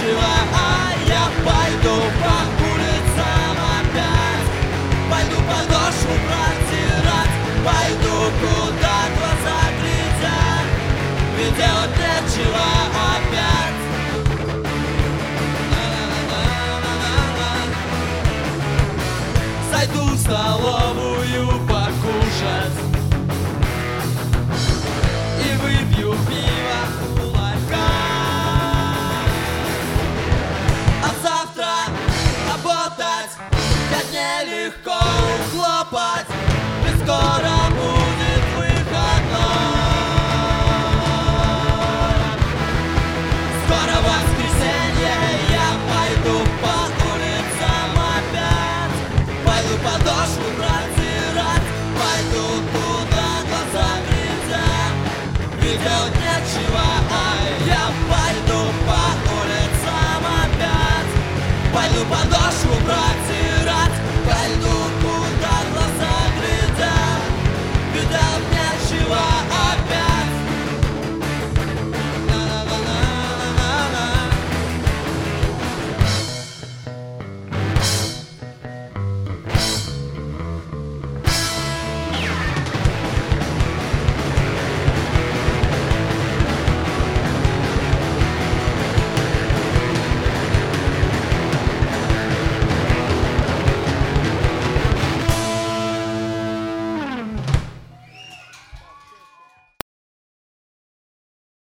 нечего, а я пойду по улицам опять. Пойду подошву протирать, пойду куда глаза глядят, ведь делать нечего опять. Зайду в столовую покушать и выпью пиво кулака. А завтра работать как нелегко хлопать, ведь скоро будет выходной. Скоро воскресенье, я пойду по улицам опять. Пойду подошву протирать, пойду туда глаза глядят, ведь делать нечего.